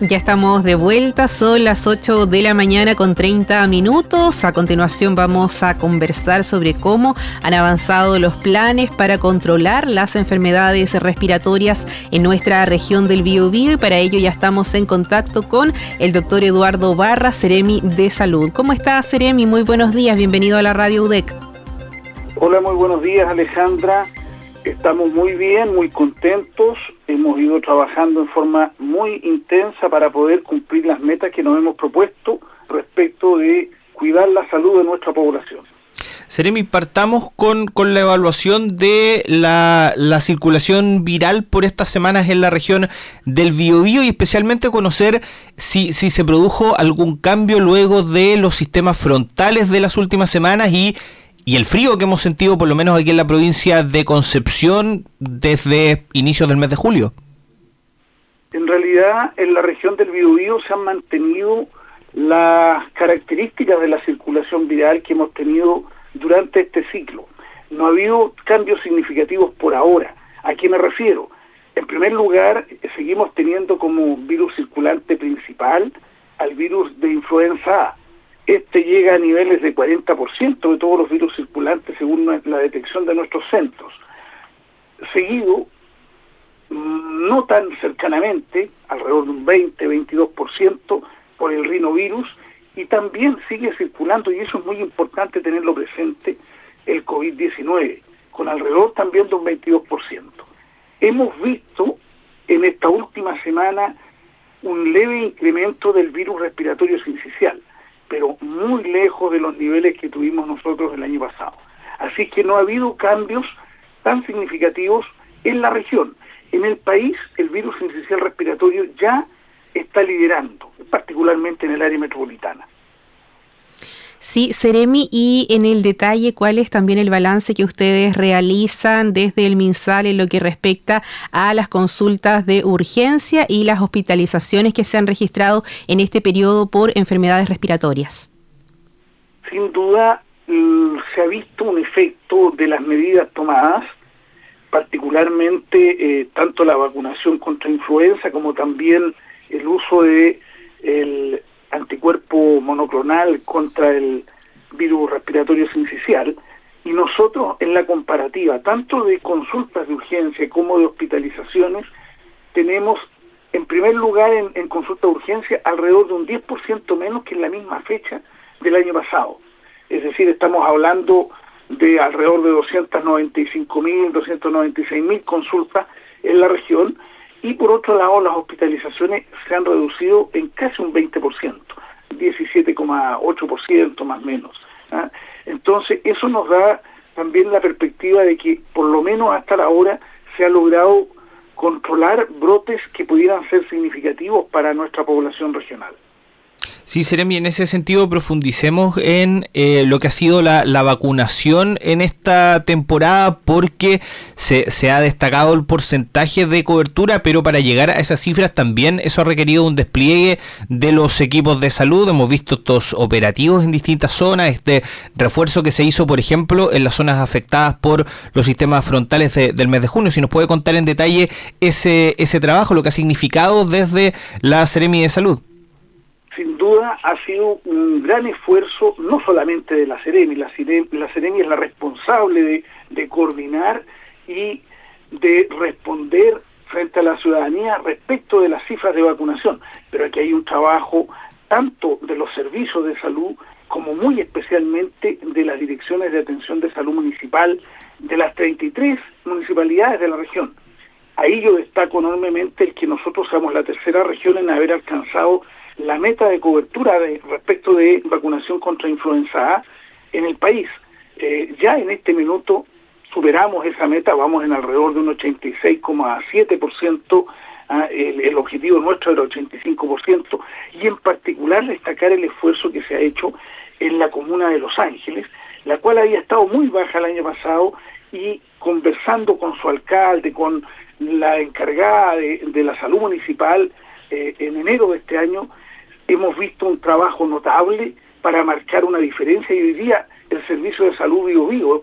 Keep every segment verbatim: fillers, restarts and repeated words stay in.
Ya estamos de vuelta, son las ocho de la mañana con treinta minutos. A continuación vamos a conversar sobre cómo han avanzado los planes para controlar las enfermedades respiratorias en nuestra región del Biobío, y para ello ya estamos en contacto con el doctor Eduardo Barra, Seremi de Salud. ¿Cómo está, Seremi? Muy buenos días, bienvenido a la Radio U D E C. Hola, muy buenos días, Alejandra. Estamos muy bien, muy contentos. Hemos ido trabajando en forma muy intensa para poder cumplir las metas que nos hemos propuesto respecto de cuidar la salud de nuestra población. Seremi, partamos con, con la evaluación de la, la circulación viral por estas semanas en la región del Biobío y especialmente conocer si, si se produjo algún cambio luego de los sistemas frontales de las últimas semanas y Y el frío que hemos sentido, por lo menos aquí en la provincia de Concepción, desde inicios del mes de julio. En realidad, en la región del Biobío se han mantenido las características de la circulación viral que hemos tenido durante este ciclo. No ha habido cambios significativos por ahora. ¿A qué me refiero? En primer lugar, seguimos teniendo como virus circulante principal al virus de influenza A. Este llega a niveles de cuarenta por ciento de todos los virus circulantes según la detección de nuestros centros. Seguido, no tan cercanamente, alrededor de un veinte a veintidós por ciento por el rinovirus, y también sigue circulando, y eso es muy importante tenerlo presente, el COVID diecinueve, con alrededor también de un veintidós por ciento. Hemos visto en esta última semana un leve incremento del virus respiratorio sincicial, pero muy lejos de los niveles que tuvimos nosotros el año pasado. Así que no ha habido cambios tan significativos en la región. En el país, el virus sincicial respiratorio ya está liderando, particularmente en el área metropolitana. Sí, Seremi, y en el detalle, ¿cuál es también el balance que ustedes realizan desde el MinSal en lo que respecta a las consultas de urgencia y las hospitalizaciones que se han registrado en este periodo por enfermedades respiratorias? Sin duda, se ha visto un efecto de las medidas tomadas, particularmente eh, tanto la vacunación contra influenza como también el uso de el anticuerpo monoclonal contra el virus respiratorio sincicial, y nosotros en la comparativa tanto de consultas de urgencia como de hospitalizaciones tenemos en primer lugar en, en consulta de urgencia alrededor de un diez por ciento menos que en la misma fecha del año pasado. Es decir, estamos hablando de alrededor de doscientos noventa y cinco mil, doscientos noventa y seis mil consultas en la región. Y por otro lado, las hospitalizaciones se han reducido en casi un veinte por ciento, diecisiete coma ocho por ciento más o menos. ¿Ah? Entonces, eso nos da también la perspectiva de que, por lo menos hasta la hora, se ha logrado controlar brotes que pudieran ser significativos para nuestra población regional. Sí, Seremi, en ese sentido profundicemos en eh, lo que ha sido la, la vacunación en esta temporada, porque se, se ha destacado el porcentaje de cobertura, pero para llegar a esas cifras también eso ha requerido un despliegue de los equipos de salud. Hemos visto estos operativos en distintas zonas, este refuerzo que se hizo, por ejemplo, en las zonas afectadas por los sistemas frontales de, del mes de junio. Si nos puede contar en detalle ese, ese trabajo, lo que ha significado desde la Seremi de Salud. Sin duda ha sido un gran esfuerzo, no solamente de la Seremi, la Seremi, la Seremi es la responsable de, de coordinar y de responder frente a la ciudadanía respecto de las cifras de vacunación, pero aquí hay un trabajo tanto de los servicios de salud como muy especialmente de las direcciones de atención de salud municipal de las treinta y tres municipalidades de la región. Ahí yo destaco enormemente el que nosotros seamos la tercera región en haber alcanzado la meta de cobertura de, respecto de vacunación contra influenza A en el país. Eh, ya en este minuto superamos esa meta, vamos en alrededor de un ochenta y seis coma siete por ciento, ah, el, el objetivo nuestro era ochenta y cinco por ciento, y en particular destacar el esfuerzo que se ha hecho en la comuna de Los Ángeles, la cual había estado muy baja el año pasado, y conversando con su alcalde, con la encargada de, de la salud municipal, eh, en enero de este año, hemos visto un trabajo notable para marcar una diferencia, y hoy día el Servicio de Salud Biobío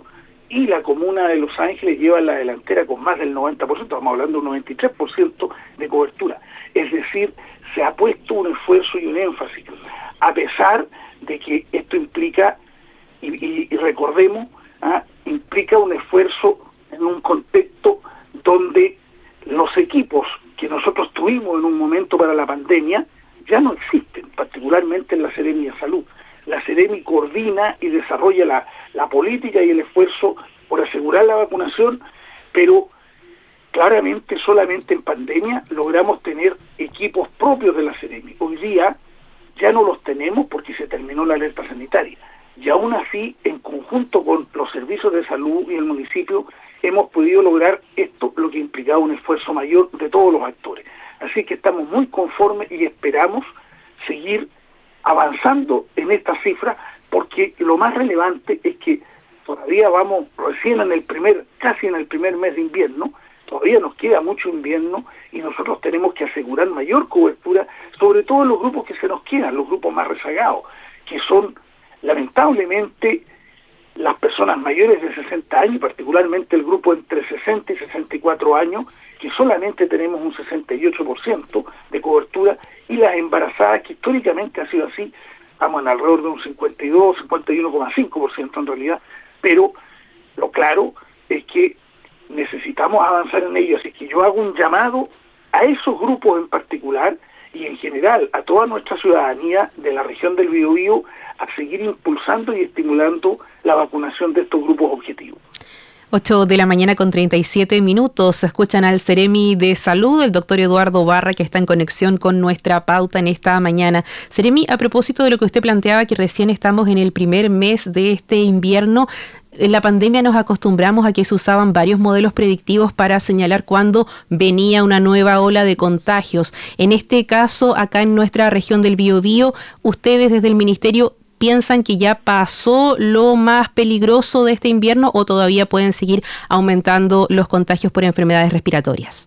y la comuna de Los Ángeles lleva la delantera con más del noventa por ciento, estamos hablando de un noventa y tres por ciento de cobertura. Es decir, se ha puesto un esfuerzo y un énfasis, a pesar de que esto implica, y, y, y recordemos, ¿ah? implica un esfuerzo en un contexto donde los equipos que nosotros tuvimos en un momento para la pandemia ya no existen, particularmente en la Seremi de Salud. La Seremi coordina y desarrolla la, la política y el esfuerzo por asegurar la vacunación, pero claramente solamente en pandemia logramos tener equipos propios de la Seremi. Hoy día ya no los tenemos porque se terminó la alerta sanitaria. Y aún así, en conjunto con los servicios de salud y el municipio, hemos podido lograr esto, lo que implicaba un esfuerzo mayor de todos los actores. Así que estamos muy conformes y esperamos seguir avanzando en esta cifra, porque lo más relevante es que todavía vamos recién en el primer, casi en el primer mes de invierno, todavía nos queda mucho invierno y nosotros tenemos que asegurar mayor cobertura, sobre todo en los grupos que se nos quedan, los grupos más rezagados, que son lamentablemente las personas mayores de sesenta años, particularmente el grupo entre sesenta y sesenta y cuatro años, que solamente tenemos un sesenta y ocho por ciento de cobertura, y las embarazadas, que históricamente ha sido así, estamos en alrededor de un cincuenta y dos, cincuenta y uno coma cinco por ciento en realidad, pero lo claro es que necesitamos avanzar en ello, así que yo hago un llamado a esos grupos en particular y en general a toda nuestra ciudadanía de la región del Biobío a seguir impulsando y estimulando la vacunación de estos grupos objetivos. ocho de la mañana con treinta y siete minutos. Escuchan al Seremi de Salud, el doctor Eduardo Barra, que está en conexión con nuestra pauta en esta mañana. Seremi, a propósito de lo que usted planteaba, que recién estamos en el primer mes de este invierno, en la pandemia nos acostumbramos a que se usaban varios modelos predictivos para señalar cuándo venía una nueva ola de contagios. En este caso, acá en nuestra región del Biobío, ustedes desde el Ministerio ¿piensan que ya pasó lo más peligroso de este invierno o todavía pueden seguir aumentando los contagios por enfermedades respiratorias?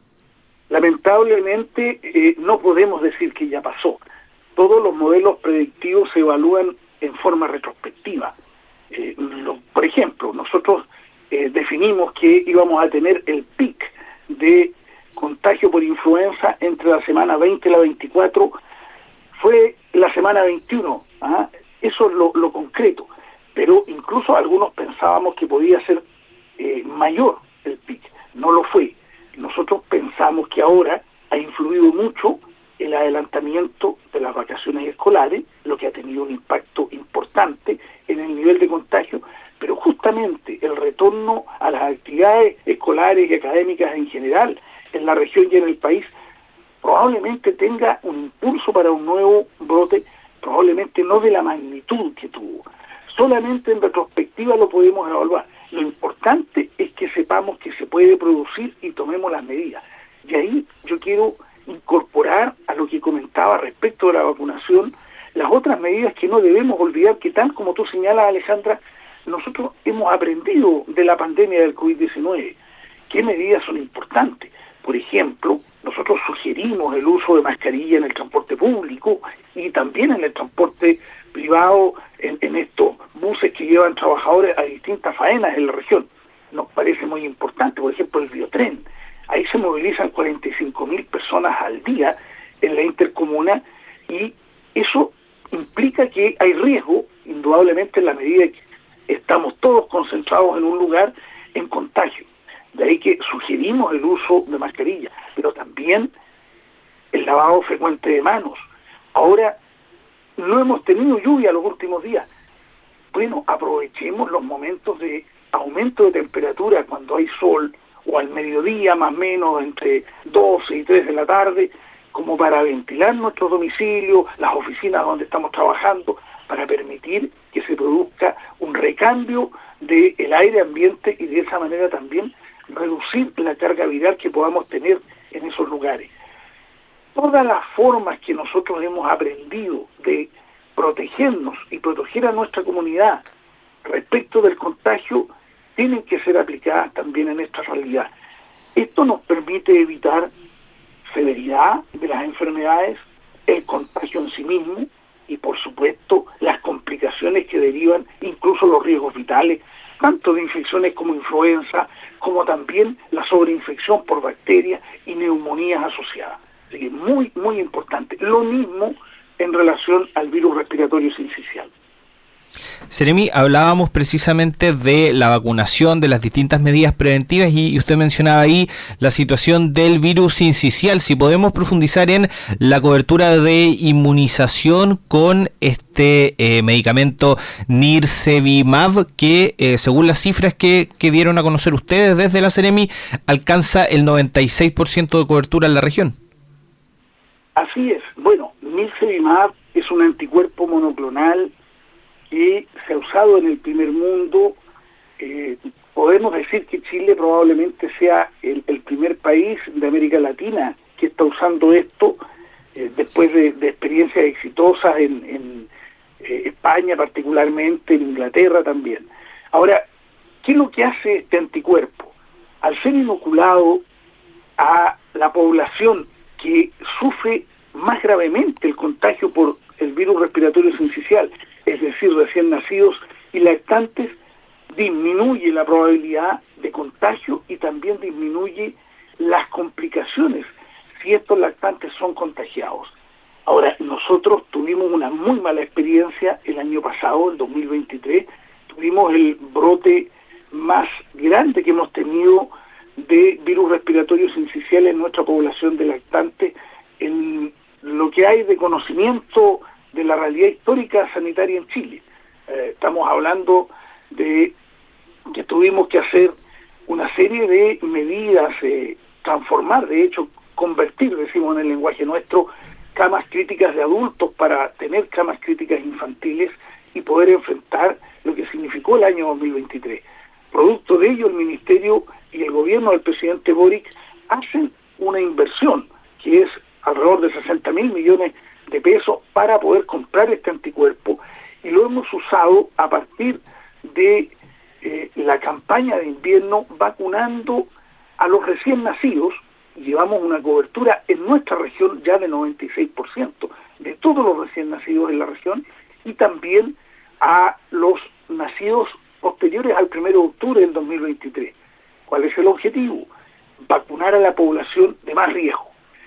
Lamentablemente eh, no podemos decir que ya pasó. Todos los modelos predictivos se evalúan en forma retrospectiva. Eh, lo, por ejemplo, nosotros eh, definimos que íbamos a tener el pic de contagio por influenza entre la semana veinte y la veinticuatro, fue la semana veintiuno, ¿ah? Eso es lo, lo concreto, pero incluso algunos pensábamos que podía ser eh, mayor el pic, no lo fue. Nosotros pensamos que ahora ha influido mucho el adelantamiento de las vacaciones escolares, lo que ha tenido un impacto importante en el nivel de contagio, pero justamente el retorno a las actividades escolares y académicas en general en la región y en el país probablemente tenga un impulso para un nuevo brote, probablemente no de la magnitud que tuvo. Solamente en retrospectiva lo podemos evaluar. Lo importante es que sepamos que se puede producir y tomemos las medidas. Y ahí yo quiero incorporar a lo que comentaba respecto de la vacunación, las otras medidas que no debemos olvidar, que tal como tú señalas, Alejandra, nosotros hemos aprendido de la pandemia del COVID diecinueve. ¿Qué medidas son importantes? Por ejemplo, nosotros sugerimos el uso de mascarilla en el transporte público y también en el transporte privado, en, en estos buses que llevan trabajadores a distintas faenas en la región. Nos parece muy importante, por ejemplo, el biotren. Ahí se movilizan cuarenta y cinco mil personas al día en la intercomuna y eso implica que hay riesgo, indudablemente en la medida que estamos todos concentrados en un lugar, en contagio. De ahí que sugerimos el uso de mascarilla, pero también el lavado frecuente de manos. Ahora, no hemos tenido lluvia los últimos días. Bueno, aprovechemos los momentos de aumento de temperatura cuando hay sol, o al mediodía más o menos entre doce y tres de la tarde, como para ventilar nuestros domicilios, las oficinas donde estamos trabajando, para permitir que se produzca un recambio del aire ambiente y de esa manera también reducir la carga viral que podamos tener en esos lugares. Todas las formas que nosotros hemos aprendido de protegernos y proteger a nuestra comunidad respecto del contagio tienen que ser aplicadas también en esta realidad. Esto nos permite evitar severidad de las enfermedades, el contagio en sí mismo y por supuesto las complicaciones que derivan, incluso los riesgos vitales, tanto de infecciones como influenza, como también la sobreinfección por bacterias y neumonías asociadas. Así que muy, muy importante. Lo mismo en relación al virus respiratorio sincicial. Seremi, hablábamos precisamente de la vacunación, de las distintas medidas preventivas y usted mencionaba ahí la situación del virus sincicial. Si podemos profundizar en la cobertura de inmunización con este eh, medicamento Nirsevimab que eh, según las cifras que, que dieron a conocer ustedes desde la Seremi alcanza el noventa y seis por ciento de cobertura en la región. Así es. Bueno, Nirsevimab es un anticuerpo monoclonal que se ha usado en el primer mundo. Eh, podemos decir que Chile probablemente sea el, el primer país de América Latina que está usando esto, eh, después de, de experiencias exitosas en, en eh, España particularmente, en Inglaterra también. Ahora, ¿qué es lo que hace este anticuerpo? Al ser inoculado a la población que sufre más gravemente el contagio por el virus respiratorio sincicial, es decir, recién nacidos y lactantes, disminuye la probabilidad de contagio y también disminuye las complicaciones si estos lactantes son contagiados. Ahora, nosotros tuvimos una muy mala experiencia el año pasado, el dos mil veintitrés, tuvimos el brote más grande que hemos tenido de virus respiratorio sincicial en nuestra población de lactantes. En lo que hay de conocimiento de la realidad histórica sanitaria en Chile. Eh, estamos hablando de que tuvimos que hacer una serie de medidas, eh, transformar, de hecho, convertir, decimos en el lenguaje nuestro, camas críticas de adultos para tener camas críticas infantiles y poder enfrentar lo que significó el año dos mil veintitrés. Producto de ello, el Ministerio y el gobierno del presidente Boric hacen una inversión que es alrededor de sesenta mil millones de pesos para poder comprar este anticuerpo, y lo hemos usado a partir de eh, la campaña de invierno vacunando a los recién nacidos. Llevamos una cobertura en nuestra región ya de noventa y seis por ciento de todos los recién nacidos en la región, y también a los nacidos posteriores al primero de octubre del dos mil veintitrés. ¿Cuál es el objetivo? Vacunar a la población de más riesgo.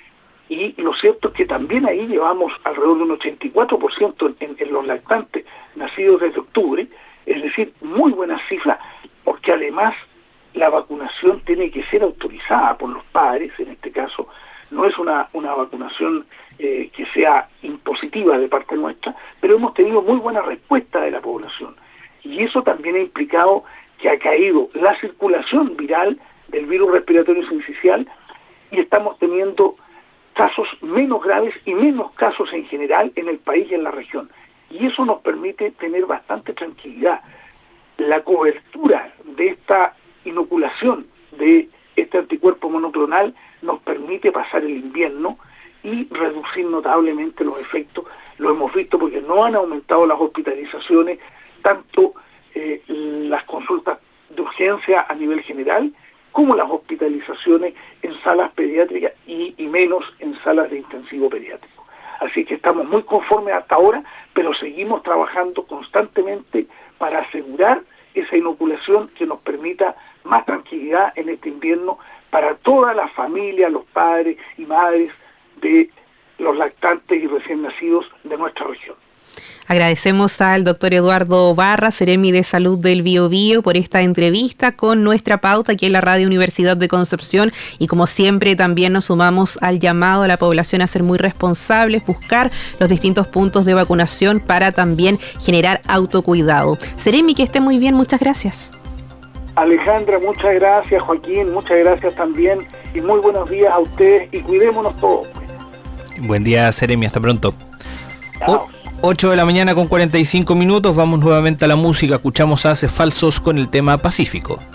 Y lo cierto es que también ahí llevamos alrededor de un ochenta y cuatro por ciento en, en los lactantes nacidos desde octubre, es decir, muy buenas cifras, porque además la vacunación tiene que ser autorizada por los padres, en este caso no es una, una vacunación eh, que sea impositiva de parte nuestra, pero hemos tenido muy buena respuesta de la población. Y eso también ha implicado que ha caído la circulación viral del virus respiratorio sincicial y estamos teniendo casos menos graves y menos casos en general en el país y en la región. Y eso nos permite tener bastante tranquilidad. La cobertura de esta inoculación de este anticuerpo monoclonal nos permite pasar el invierno y reducir notablemente los efectos. Lo hemos visto porque no han aumentado las hospitalizaciones, tanto eh, las consultas de urgencia a nivel general, como las hospitalizaciones en salas pediátricas y, y menos en salas de intensivo pediátrico. Así que estamos muy conformes hasta ahora, pero seguimos trabajando constantemente para asegurar esa inoculación que nos permita más tranquilidad en este invierno para toda la familia, los padres y madres de los lactantes y recién nacidos de nuestra región. Agradecemos al doctor Eduardo Barra, Seremi de Salud del Biobío, por esta entrevista con Nuestra Pauta aquí en la Radio Universidad de Concepción, y como siempre también nos sumamos al llamado a la población a ser muy responsables, buscar los distintos puntos de vacunación para también generar autocuidado. Seremi, que esté muy bien, muchas gracias. Alejandra, muchas gracias. Joaquín, muchas gracias también, y muy buenos días a ustedes y cuidémonos todos. Pues. Buen día, Seremi, hasta pronto. Chao. ocho de la mañana con cuarenta y cinco minutos, vamos nuevamente a la música, escuchamos a Haces Falsos con el tema Pacífico.